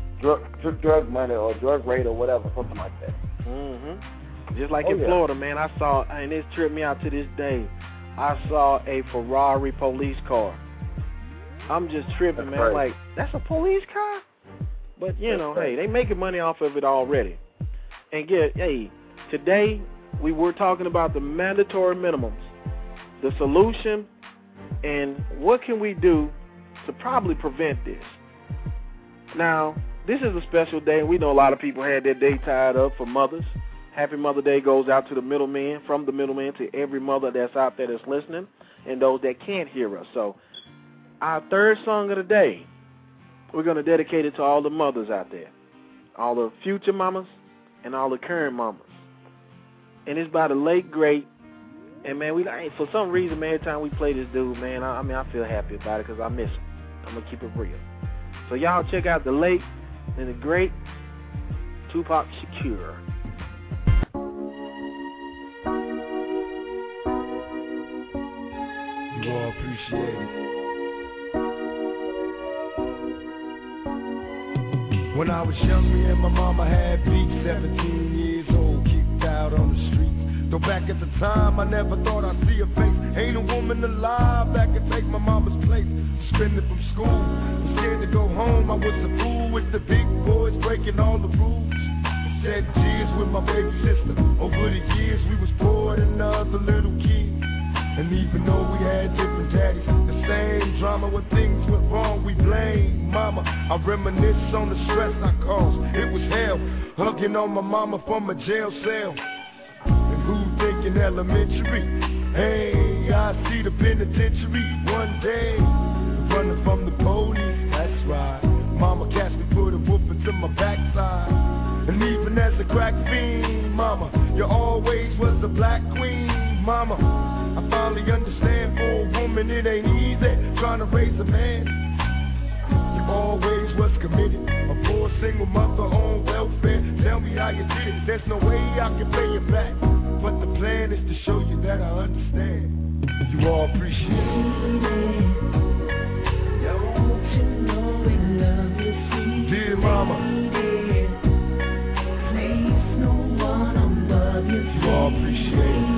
drug money or drug rate or whatever, something like that. Just like in Florida, man, I saw, and it's tripped me out to this day. I saw a Ferrari police car. I'm just tripping, man. Crazy. Like, that's a police car? But, you know, hey, they making money off of it already. And today we were talking about the mandatory minimums, the solution, and what can we do to probably prevent this. Now, this is a special day, and we know a lot of people had their day tied up for mothers. Happy Mother Day goes out to the middleman, from the middleman to every mother that's out there that's listening, and those that can't hear us. So our third song of the day, we're going to dedicate it to all the mothers out there, all the future mamas and all the current mamas. And it's by the late great, and man, for some reason, man, every time we play this dude, man, I feel happy about it because I miss him. I'm going to keep it real. So y'all check out the late and the great Tupac Shakur. You all appreciate it. When I was young, me and my mama had beef, 17 years old, kicked out on the street. Though back at the time, I never thought I'd see her face. Ain't a woman alive that could take my mama's place. Suspended from school, I'm scared to go home. I was a fool with the big boys, breaking all the rules. Shed tears with my baby sister. Over the years, we was poor than other little kids. And even though we had different daddies, the same drama, when things went wrong, we blame mama. I reminisce on the stress I caused. It was hell, hugging on my mama from a jail cell. And who thinking elementary. Hey, I see the penitentiary one day. Running from the police, that's right. Mama catch me, put a whoop into my backside. And even as a crack fiend, mama, you always was the black queen, mama. I finally understand for a woman it ain't easy trying to raise a man. You always was committed, a poor single mother on welfare. Tell me how you did it, there's no way I can pay you back. But the plan is to show you that I understand. You all appreciate it. Don't you know we love you, sweet dear mama. Place no one above you, you all appreciate it.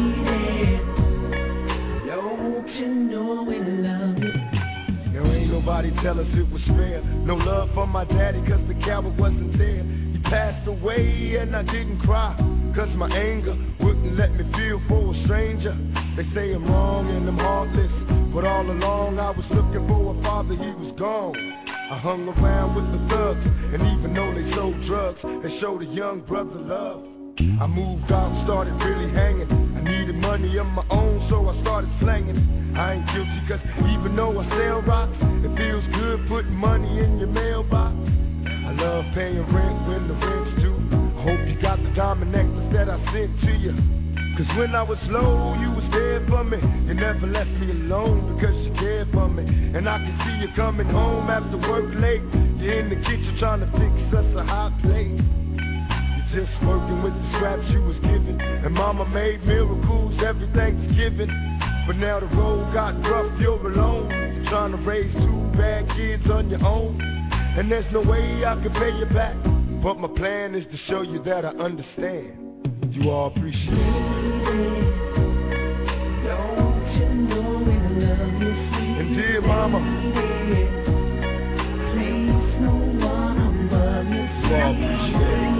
Don't you know we love you? There ain't nobody tell us it was fair. No love for my daddy cause the coward wasn't there. He passed away and I didn't cry cause my anger wouldn't let me feel for a stranger. They say I'm wrong and I'm heartless, but all along I was looking for a father, he was gone. I hung around with the thugs, and even though they sold drugs, they showed a young brother love. I moved out and started really hanging. I needed money of my own, so I started slanging. I ain't guilty cause even though I sell rocks, it feels good putting money in your mailbox. I love paying rent when the rent's due. I hope you got the diamond necklace that I sent to you. Cause when I was low, you was there for me. You never left me alone because you cared for me. And I can see you coming home after work late. You're in the kitchen trying to fix us a hot plate. You're just working with the scraps you was given. And mama made miracles every Thanksgiving. But now the road got rough, you're alone. You're trying to raise 2 bad kids on your own. And there's no way I can pay you back. But my plan is to show you that I understand. You all appreciate it. Don't you know we love you, sweet and dear mama, place no one above you, you all appreciate it.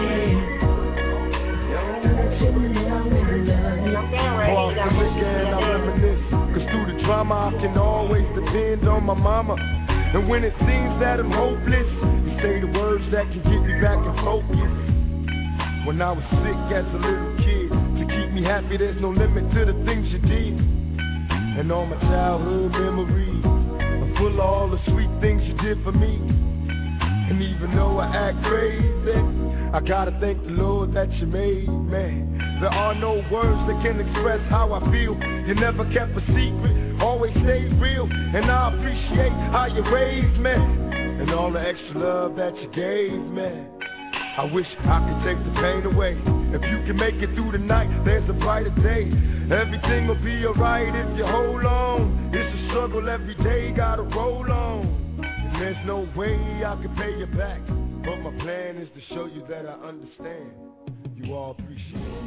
Don't you know we love you? Go out the weekend, I reminisce. Cause through the drama I can always depend on my mama. And when it seems that I'm hopeless, you say the words that can get me back in focus. When I was sick as a little kid, to keep me happy there's no limit to the things you did. And all my childhood memories are full of all the sweet things you did for me. And even though I act crazy, I gotta thank the Lord that you made me. There are no words that can express how I feel. You never kept a secret, always stayed real. And I appreciate how you raised me, and all the extra love that you gave me. I wish I could take the pain away. If you can make it through the night, there's a brighter day. Everything will be alright if you hold on. It's a struggle every day, gotta roll on. And there's no way I can pay you back. But my plan is to show you that I understand. You all appreciate it.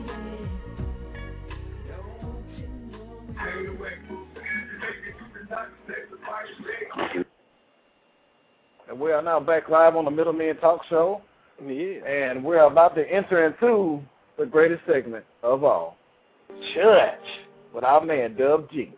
And we are now back live on the Middlemen Talk Show. Yeah. And we're about to enter into the greatest segment of all, Church, with our man, Dub G.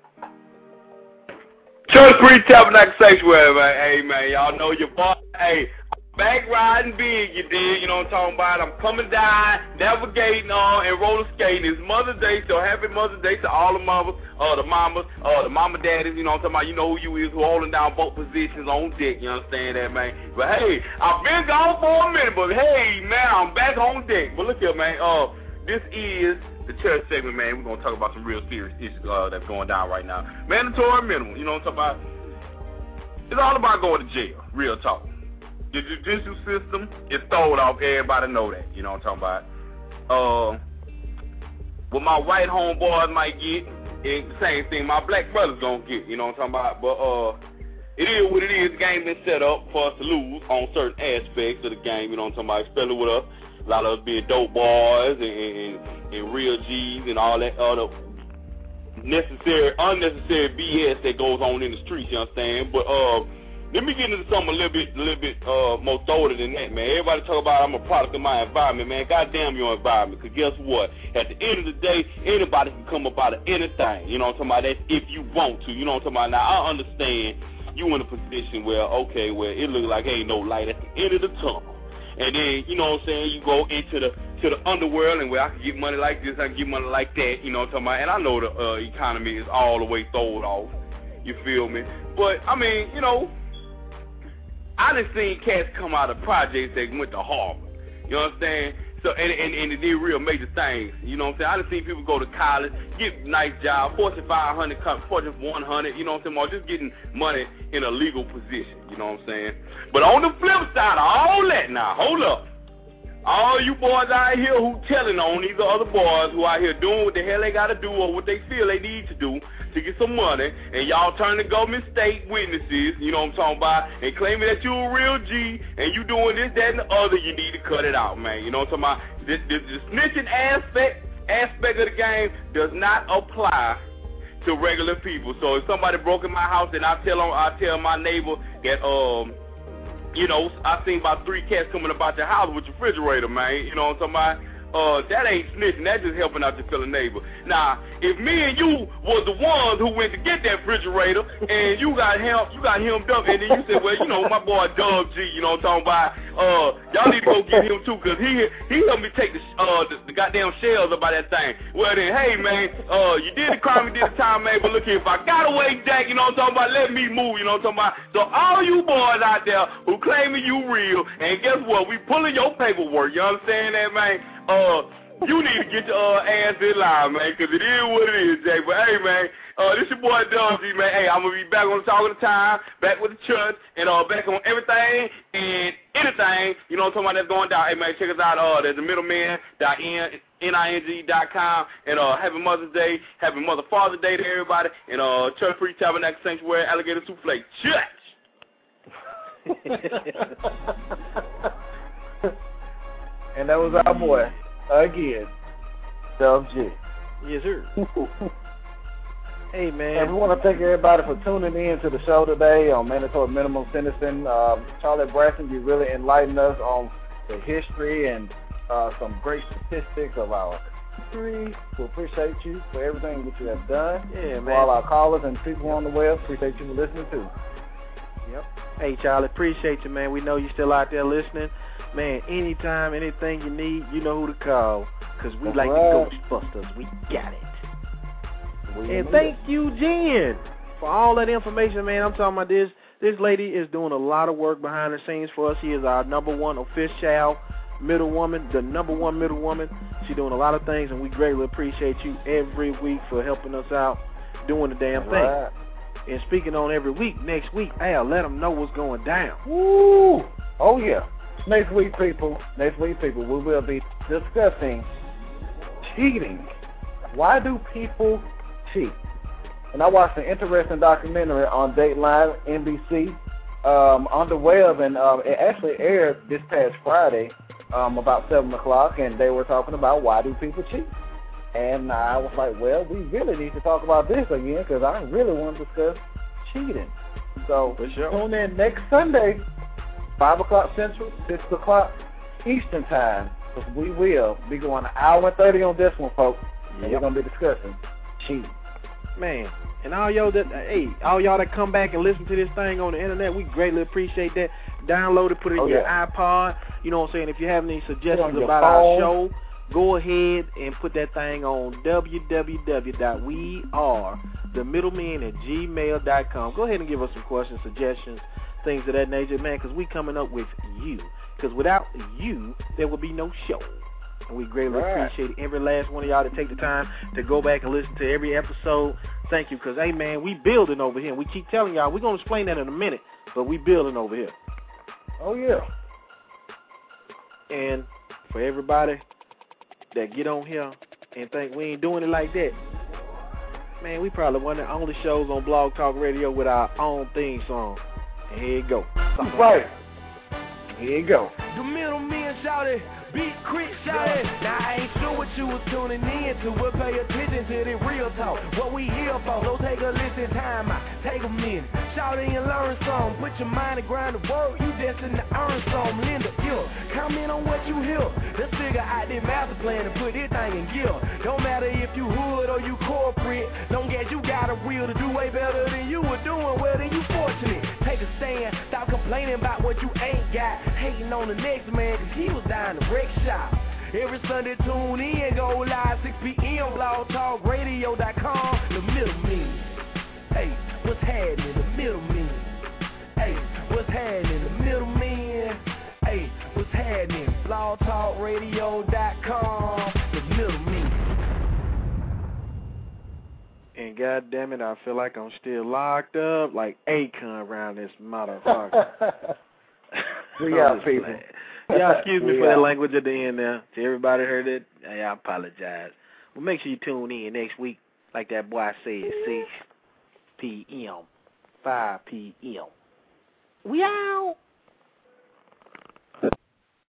Church Creek Tabernacle Sanctuary, man. Hey, man, y'all know your boy. Hey, back riding big, you did. You know what I'm talking about? I'm coming down, navigating on, and roller skating. It's Mother's Day, so happy Mother's Day to all the mothers, the mamas, the mama daddies, you know what I'm talking about? You know who you is, who holding down both positions on deck, you understand that, man? But, hey, I've been gone for a minute, but, hey, man, I'm back on deck. But look here, man, this is the church segment, man. We're going to talk about some real serious issues that's going down right now. Mandatory minimum, you know what I'm talking about? It's all about going to jail, real talk. The judicial system is throwed off. Everybody know that. You know what I'm talking about? What my white homeboys might get, it's the same thing my black brothers gonna get. You know what I'm talking about? But it is what it is. The game been set up for us to lose on certain aspects of the game. You know what I'm talking about? Especially with us, a lot of us being dope boys and real G's and all that other unnecessary BS that goes on in the streets. You understand? But let me get into something a little bit more thorough than that, man. Everybody talk about I'm a product of my environment, man. Goddamn your environment, because guess what? At the end of the day, anybody can come up out of anything. You know what I'm talking about? That's if you want to. You know what I'm talking about? Now, I understand you in a position where, okay, where it looks like ain't no light at the end of the tunnel. And then, you know what I'm saying, you go into the to the underworld and where I can get money like this, I can get money like that, you know what I'm talking about? And I know the economy is all the way thrown off, you feel me? But, I mean, you know, I done seen cats come out of projects that went to Harvard, you know what I'm saying? So, and they did real major things, you know what I'm saying? I done seen people go to college, get nice jobs, Fortune 500, Fortune 100, you know what I'm saying? Just getting money in a legal position, you know what I'm saying? But on the flip side of all that now, hold up. All you boys out here who telling on these other boys who out here doing what the hell they got to do or what they feel they need to do to get some money, and y'all turn to government state witnesses, you know what I'm talking about, and claiming that you a real G, and you doing this, that, and the other, you need to cut it out, man. You know what I'm talking about? The snitching aspect of the game does not apply to regular people. So if somebody broke in my house and I tell my neighbor that, you know, I seen about 3 cats coming about your house with your refrigerator, man. You know what I'm talking about? That ain't snitching. That's just helping out your fellow neighbor. Now, if me and you was the ones who went to get that refrigerator and you got hemmed up, and then you said, well, you know, my boy Doug G, you know what I'm talking about? Y'all need to go get him too, because he helped me take the goddamn shells up by that thing. Well then, hey man, you did the crime, you did the time, man, but look here, if I got away, Jack, you know what I'm talking about, let me move, you know what I'm talking about? So all you boys out there who claiming you real, and guess what, we pulling your paperwork, you understand that, man? You need to get your ass in line, man, because it is what it is, Jay. But, hey, man, this your boy, Dubsy, man. Hey, I'm going to be back on the Talk of the Time, back with the church, and back on everything and anything, you know what I'm talking about, that's going down. Hey, man, check us out. There's the middleman.ning.com, and happy Mother's Day, happy Mother Father's Day to everybody, and Church Free Tabernacle Sanctuary, Alligator Souffle Church. And that was our boy, again, Dub G. Yes, sir. Hey, man. And we want to thank everybody for tuning in to the show today on mandatory minimum sentencing. Charlie Braxton, you really enlightened us on the history and some great statistics of our country. We appreciate you for everything that you have done. Yeah, man. For all our callers and people on the web, appreciate you for listening too. Yep. Hey, Charlie, appreciate you, man. We know you're still out there listening. Man, anytime, anything you need, you know who to call, because we like the Ghostbusters. We got it. And thank you, Jen, for all that information, man. I'm talking about this. This lady is doing a lot of work behind the scenes for us. She is our #1 official middle woman, the #1 middle woman. She's doing a lot of things, and we greatly appreciate you every week for helping us out, doing the damn thing. Right. And speaking on every week, next week, Al, let them know what's going down. Woo! Oh, yeah. Next week, people, we will be discussing cheating. Why do people cheat? And I watched an interesting documentary on Dateline NBC on the web, and it actually aired this past Friday about 7 o'clock, and they were talking about why do people cheat. And I was like, well, we really need to talk about this again, because I really want to discuss cheating. So tune in next Sunday, 5 o'clock Central, 6 o'clock Eastern Time, because we will be going 1:30 on this one, folks, and we're going to be discussing cheating. Man, and all y'all that come back and listen to this thing on the internet, we greatly appreciate that. Download it, put it in your iPod. You know what I'm saying? If you have any suggestions about our show, go ahead and put that thing on www.wearethemiddlemen@gmail.com. Go ahead and give us some questions, suggestions, things of that nature, man, because we coming up with you. Because without you, there would be no show. And we greatly appreciate every last one of y'all to take the time to go back and listen to every episode. Thank you, because, hey, man, we building over here. We keep telling y'all, we're going to explain that in a minute, but we building over here. Oh, yeah. And for everybody that get on here and think we ain't doing it like that, man, we probably one of the only shows on Blog Talk Radio with our own theme song. And here you go. That's right. Here you go. The middleman shouted, Big Crit shouted. Now I ain't sure what you was tuning in to, but pay attention to the real talk. What we here for? So take a listen, time out, take a minute. Shout in and learn some. Put your mind to grind the work, you destined to earn some. Linda, comment on what you hear. Let's figure out this master plan and put this thing in gear. Don't matter if you hood or you corporate, don't get you got a will to do way better than you were doing. Well, then you fortunate. Take a stand, stop complaining about what you ain't got. Hating on the next man, cause he was dying to wreck shop. Every Sunday tune in, go live 6 p.m. blogtalkradio.com. The middleman. Hey, what's happening? The middleman. Hey, what's happening? The middleman. Hey, what's happening? blogtalkradio.com. The middleman. And goddamn it, I feel like I'm still locked up like Akon around this motherfucker. We out, people. Y'all excuse me for that language at the end there. To everybody heard it, I apologize. Well, make sure you tune in next week, like that boy said, 6 p.m., 5 p.m. We out.